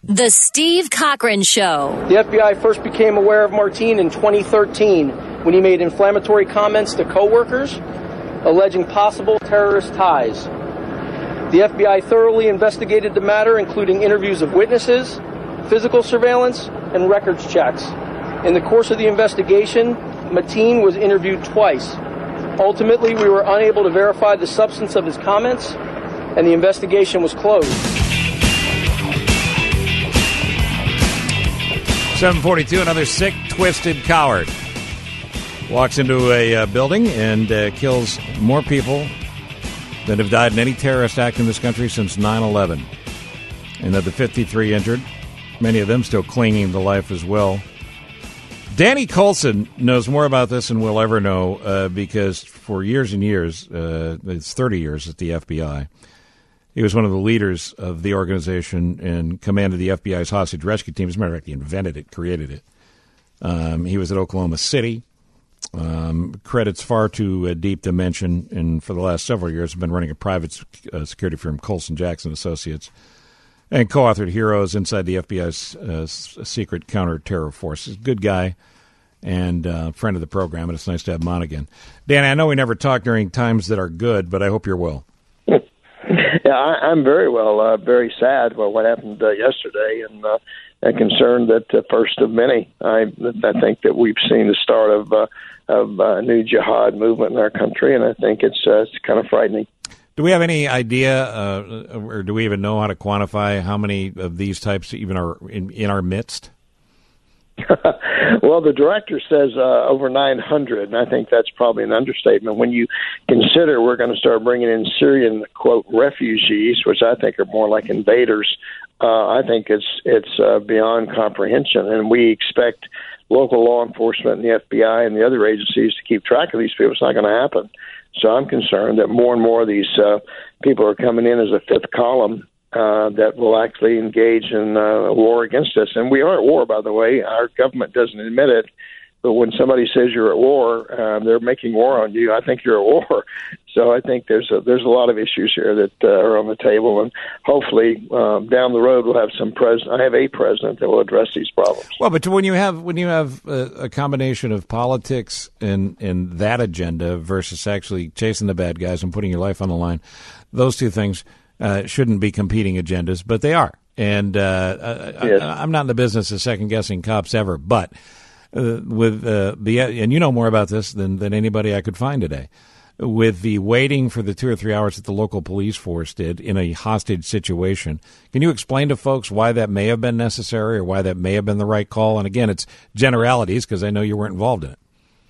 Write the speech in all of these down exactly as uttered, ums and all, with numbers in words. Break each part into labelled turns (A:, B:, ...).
A: The Steve Cochran Show.
B: The F B I first became aware of Martine in twenty thirteen when he made inflammatory comments to coworkers alleging possible terrorist ties. The F B I thoroughly investigated the matter, including interviews of witnesses, physical surveillance, and records checks. In the course of the investigation, Martine was interviewed twice. Ultimately, we were unable to verify the substance of his comments, and the investigation was closed.
C: seven forty-two, another sick, twisted coward walks into a uh, building and uh, kills more people than have died in any terrorist act in this country since nine eleven. And of the fifty-three injured, many of them still clinging to life as well. Danny Coulson knows more about this than we'll ever know uh, because for years and years, uh, it's thirty years at the F B I, he was one of the leaders of the organization and commanded the F B I's hostage rescue team. As a matter of fact, he invented it, created it. Um, he was at Oklahoma City. Um, credits far too uh, deep to mention, and for the last several years have been running a private uh, security firm, Colson Jackson Associates, and co-authored Heroes inside the F B I's uh, secret counter-terror force. He's a good guy and uh, friend of the program, and it's nice to have him on again. Dan, I know we never talk during times that are good, but I hope you're well.
D: Yeah, I, I'm very well. Uh, very sad about what happened uh, yesterday, and uh, and concerned that the uh, first of many. I I think that we've seen the start of uh, of a uh, new jihad movement in our country, and I think it's uh, it's kind of frightening.
C: Do we have any idea, uh, or do we even know how to quantify how many of these types even are in, in our midst?
D: Well, the director says uh, over nine hundred, and I think that's probably an understatement. When you consider we're going to start bringing in Syrian, quote, refugees, which I think are more like invaders, uh, I think it's it's uh, beyond comprehension, and we expect local law enforcement and the F B I and the other agencies to keep track of these people. It's not going to happen. So I'm concerned that more and more of these uh, people are coming in as a fifth column uh, that will actually engage in uh, a war against us. And we are at war, by the way. Our government doesn't admit it. But when somebody says you're at war, uh, they're making war on you. I think you're at war. So I think there's a, there's a lot of issues here that uh, are on the table, and hopefully um, down the road we'll have some president. I have a president that will address these problems.
C: Well, but when you have when you have a, a combination of politics and and that agenda versus actually chasing the bad guys and putting your life on the line, those two things uh, shouldn't be competing agendas, but they are. And uh,
D: yes.
C: I, I'm not in the business of second guessing cops ever, but. Uh, with uh, the and you know more about this than, than anybody I could find today. With the waiting for the two or three hours that the local police force did in a hostage situation, can you explain to folks why that may have been necessary or why that may have been the right call? And again, it's generalities because I know you weren't involved in it.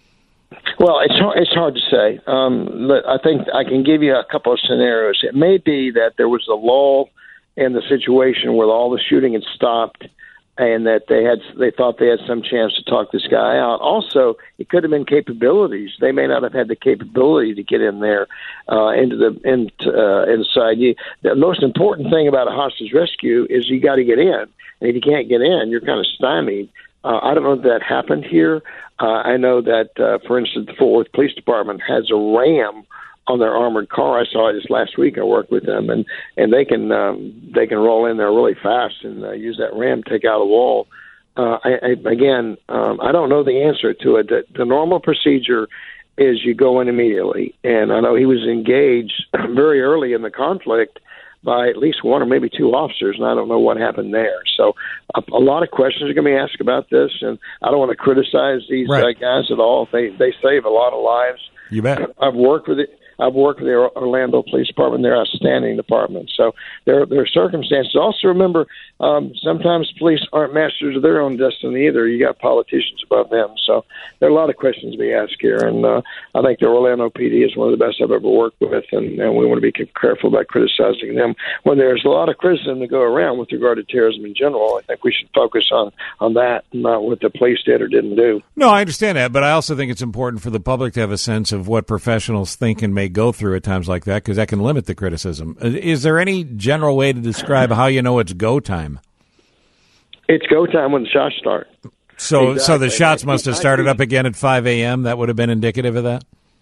D: Well, it's hard, it's hard to say. Um, I think I can give you a couple of scenarios. It may be that there was a lull in the situation where all the shooting had stopped, and that they had they thought they had some chance to talk this guy out. Also, it could have been capabilities. They may not have had the capability to get in there uh, into the in, uh, inside. You, the most important thing about a hostage rescue is you got to get in, and if you can't get in, you're kind of stymied. Uh, I don't know if that happened here. Uh, I know that, uh, for instance, the Fort Worth Police Department has a Ram on their armored car. I saw it just last week. I worked with them, and and they can um, they can roll in there really fast and uh, use that ram to take out a wall. Uh, I, I, again, um, I don't know the answer to it. The, the normal procedure is you go in immediately, and I know he was engaged very early in the conflict by at least one or maybe two officers, and I don't know what happened there. So a, a lot of questions are going to be asked about this, and I don't want to criticize these
C: right.
D: uh, guys at all. They they save a lot of lives.
C: You bet.
D: I've worked with it. I've worked with the Orlando Police Department. They're outstanding department. So there, there are circumstances. Also remember, um, sometimes police aren't masters of their own destiny either. You got politicians above them. So there are a lot of questions to be asked here. And uh, I think the Orlando P D is one of the best I've ever worked with. And, and we want to be careful about criticizing them. When there's a lot of criticism to go around with regard to terrorism in general, I think we should focus on, on that, not what the police did or didn't do.
C: No, I understand that. But I also think it's important for the public to have a sense of what professionals think and make go through at times like that, because that can limit the criticism. Is there any general way to describe how you know it's go time?
D: It's go time when the shots start.
C: So,
D: exactly.
C: so the shots must have started up again at five a.m. That would have been indicative of that?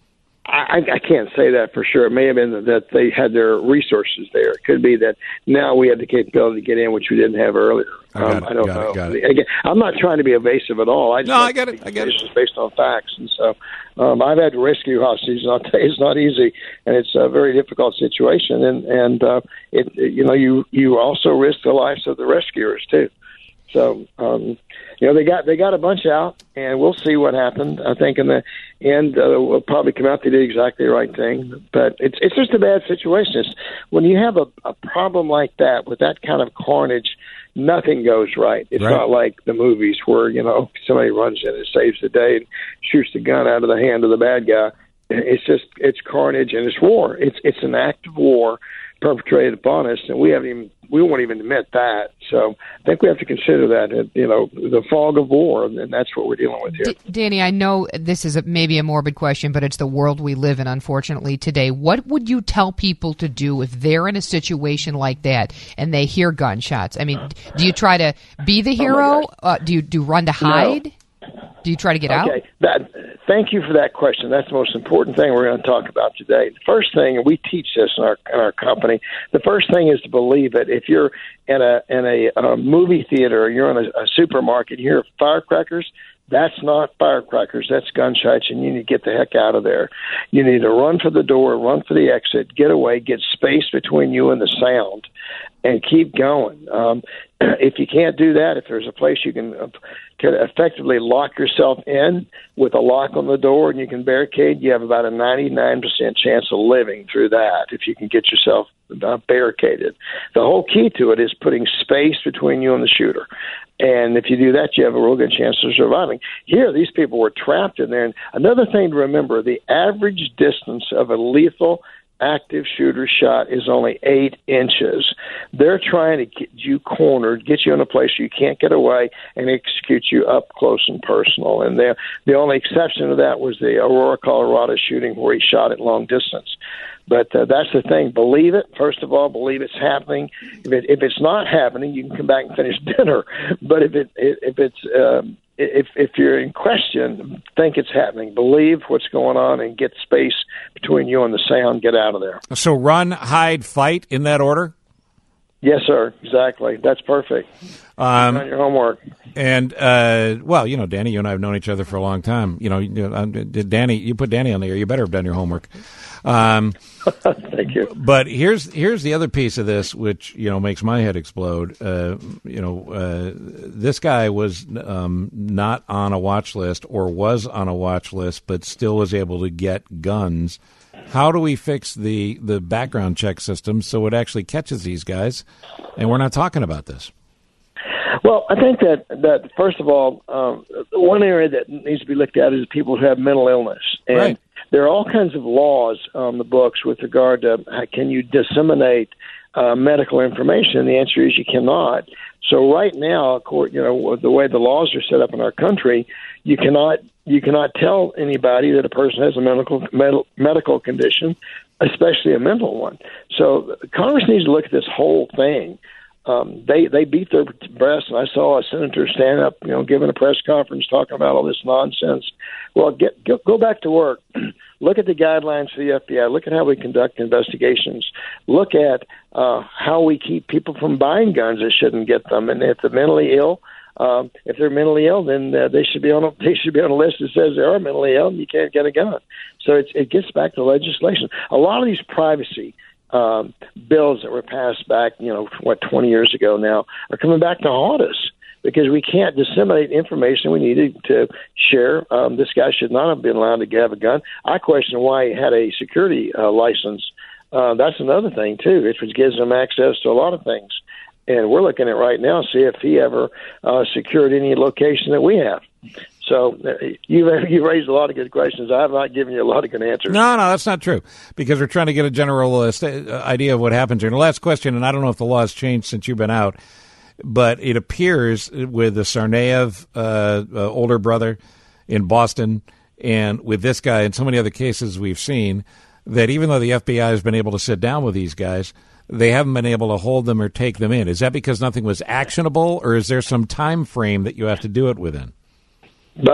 D: I, I can't say that for sure. It may have been that they had their resources there. It could be that now we have the capability to get in, which we didn't have earlier.
C: I, got
D: um,
C: it,
D: I don't
C: got
D: know.
C: It, got it.
D: Again, I'm not trying to be evasive at all. I just
C: no, I get it. I get it.
D: It's based on facts, and so um, I've had to rescue hostages. And I'll tell you, it's not easy, and it's a very difficult situation. And and uh, it, it you know you you also risk the lives of the rescuers too. So, um, you know, they got they got a bunch out, and we'll see what happened. I think in the end, uh, we'll probably come out they did exactly the right thing. But it's it's just a bad situation. It's, when you have a, a problem like that with that kind of carnage, nothing goes right. It's
C: right.
D: not like the movies where, you know, somebody runs in and saves the day and shoots the gun out of the hand of the bad guy. It's just it's carnage and it's war. It's it's an act of war perpetrated upon us, and we haven't even we won't even admit that. So I think we have to consider that, you know, the fog of war, and that's what we're dealing with here.
E: D- Danny, I know this is a, maybe a morbid question, but it's the world we live in, unfortunately, today. What would you tell people to do if they're in a situation like that and they hear gunshots? I mean, do you try to be the hero? Oh uh, do you do run to hide? No. Do you try to get
D: okay.
E: out?
D: Okay. That, thank you for that question. That's the most important thing we're going to talk about today. The first thing, and we teach this in our in our company, the first thing is to believe it. If you're in a in a, a movie theater or you're in a, a supermarket, you hear firecrackers, that's not firecrackers. That's gunshots, and you need to get the heck out of there. You need to run for the door, run for the exit, get away, get space between you and the sound, and keep going. Um, if you can't do that, if there's a place you can, uh, can effectively lock yourself in with a lock on the door and you can barricade, you have about a ninety-nine percent chance of living through that if you can get yourself uh, barricaded. The whole key to it is putting space between you and the shooter. And if you do that, you have a real good chance of surviving. Here, these people were trapped in there. And another thing to remember, the average distance of a lethal active shooter shot is only eight inches. They're trying to get you cornered, get you in a place you can't get away, and execute you up close and personal. And the the only exception to that was the Aurora, Colorado shooting where he shot at long distance. But uh, that's the thing. Believe it. First of all, believe it's happening. If it, if it's not happening, you can come back and finish dinner. But if it if it's um, if if you're in question, think it's happening. Believe what's going on and get space between you and the sound. Get out of there.
C: So run, hide, fight in that order?
D: Yes, sir. Exactly. That's perfect. Um, on your homework.
C: And, uh, well, you know, Danny, you and I have known each other for a long time. You know, Danny, you put Danny on the air. You better have done your homework. Um,
D: Thank you.
C: But here's here's the other piece of this, which, you know, makes my head explode. Uh, you know, uh, this guy was um, not on a watch list or was on a watch list, but still was able to get guns. How do we fix the, the background check system so it actually catches these guys and we're not talking about this?
D: Well, I think that, that first of all, um, one area that needs to be looked at is people who have mental illness. And
C: right.
D: There are all kinds of laws on the books with regard to how can you disseminate uh, medical information. And the answer is you cannot. So right now, you know, the way the laws are set up in our country, you cannot you cannot tell anybody that a person has a medical medical, medical condition, especially a mental one. So Congress needs to look at this whole thing. Um, they they beat their breast, and I saw a senator stand up, you know, giving a press conference talking about all this nonsense. Well, get, get go back to work. Look at the guidelines for the F B I. Look at how we conduct investigations. Look at uh, how we keep people from buying guns that shouldn't get them. And if they're mentally ill, um, if they're mentally ill, then uh, they should be on a they should be on a list that says they are mentally ill and you can't get a gun. So it's, it gets back to legislation. A lot of these privacy Um, bills that were passed back, you know, what, twenty years ago now, are coming back to haunt us because we can't disseminate information we needed to share. Um, this guy should not have been allowed to have a gun. I question why he had a security uh, license. Uh, that's another thing, too, which gives him access to a lot of things. And we're looking at right now, see if he ever uh, secured any location that we have. So uh, you you raised a lot of good questions. I have not given you a lot of good answers.
C: No, no, that's not true, because we're trying to get a general uh, st- idea of what happens here. And the last question, and I don't know if the law has changed since you've been out, but it appears with the Tsarnaev uh, uh, older brother in Boston and with this guy and so many other cases we've seen, that even though the F B I has been able to sit down with these guys, they haven't been able to hold them or take them in. Is that because nothing was actionable, or is there some time frame that you have to do it within?
D: Both.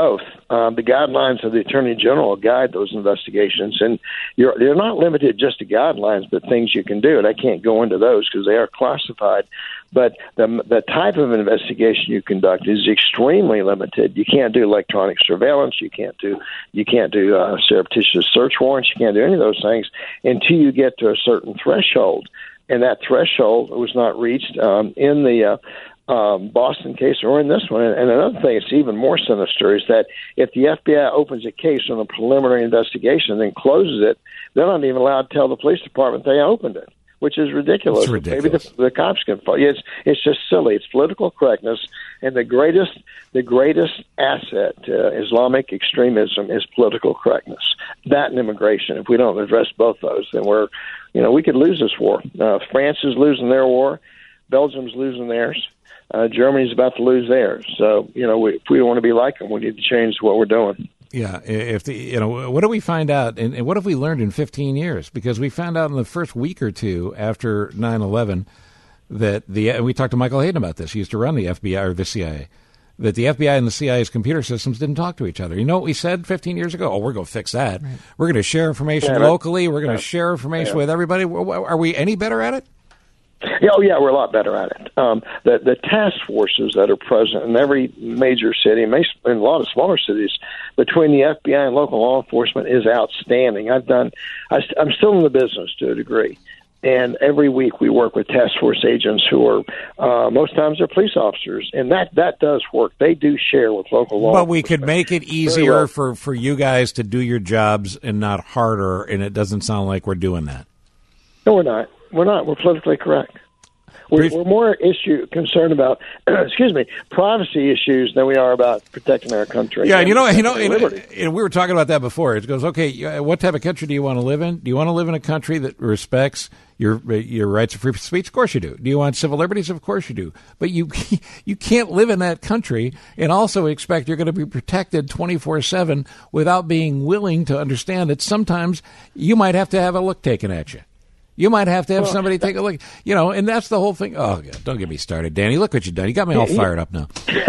D: Um, the guidelines of the Attorney General guide those investigations, and you're, they're not limited just to guidelines, but things you can do. And I can't go into those because they are classified. But the the type of investigation you conduct is extremely limited. You can't do electronic surveillance. You can't do you can't do uh, surreptitious search warrants. You can't do any of those things until you get to a certain threshold. And that threshold was not reached um, in the uh, um, Boston case or in this one. And another thing that's even more sinister is that if the F B I opens a case on a preliminary investigation and then closes it, they're not even allowed to tell the police department they opened it, which is ridiculous.
C: It's ridiculous.
D: Maybe the, the cops can follow. It's it's just silly. It's political correctness, and the greatest the greatest asset to Islamic extremism is political correctness. That and immigration. If we don't address both those, then we're you know we could lose this war. Uh, France is losing their war. Belgium's losing theirs. Uh, Germany's about to lose theirs. So you know we, if we don't want to be like them, we need to change what we're doing.
C: Yeah, if the you know, what do we find out, and, and what have we learned in fifteen years? Because we found out in the first week or two after nine eleven that the and we talked to Michael Hayden about this. He used to run the F B I or the C I A. That the F B I and the C I A's computer systems didn't talk to each other. You know what we said fifteen years ago? Oh, we're going to fix that. Right. We're going to share information yeah, locally. We're going to yeah. share information yeah. with everybody. Are we any better at it?
D: Yeah, oh, yeah, we're a lot better at it. Um, the the task forces that are present in every major city, in a lot of smaller cities, between the F B I and local law enforcement is outstanding. I've done, I, I'm still in the business to a degree, and every week we work with task force agents who are, uh, most times they're police officers, and that, that does work. They do share with local law
C: But
D: enforcement.
C: we could make it easier well. for, for you guys to do your jobs and not harder, and it doesn't sound like we're doing that.
D: No, we're not. We're not. We're politically correct. We're, we're more issue concerned about, excuse me, privacy issues than we are about protecting our country.
C: Yeah, and you know, you know, and, and we were talking about that before. It goes, okay, what type of country do you want to live in? Do you want to live in a country that respects your your rights of free speech? Of course you do. Do you want civil liberties? Of course you do. But you you can't live in that country and also expect you're going to be protected twenty-four seven without being willing to understand that sometimes you might have to have a look taken at you. You might have to have somebody take a look, you know, and that's the whole thing. Oh, God, don't get me started, Danny. Look what you've done. You got me all fired up now.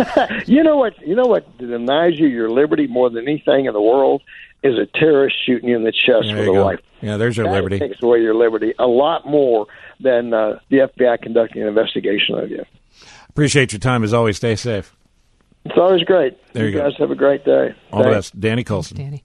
D: You know what? You know what denies you your liberty more than anything in the world is a terrorist shooting you in the chest
C: there
D: with
C: you
D: a
C: go.
D: rifle.
C: Yeah, there's your
D: that
C: liberty.
D: Takes away your liberty a lot more than uh, the F B I conducting an investigation of you.
C: Appreciate your time as always. Stay safe.
D: It's always great.
C: There you,
D: you
C: go.
D: guys have a great day.
C: All
D: Thanks.
C: the best, Danny Coulson.
E: Danny.